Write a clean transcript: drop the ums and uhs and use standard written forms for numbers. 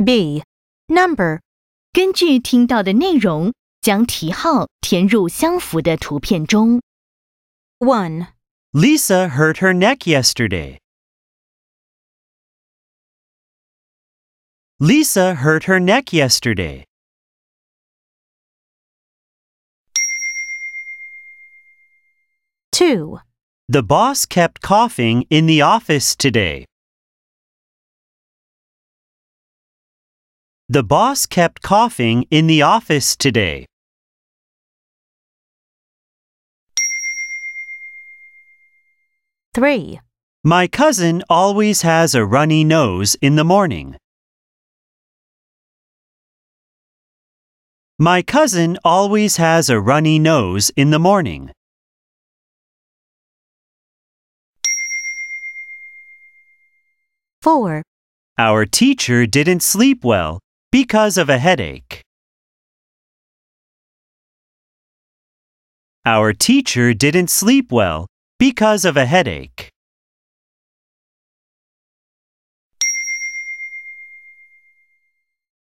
B. Number. 根据听到的内容，将题号填入相符的图片中。1. Lisa hurt her neck yesterday. Lisa hurt her neck yesterday. 2. The boss kept coughing in the office today. The boss kept coughing in the office today. 3. My cousin always has a runny nose in the morning. My cousin always has a runny nose in the morning. 4. Our teacher didn't sleep well because of a headache. Our teacher didn't sleep well because of a headache.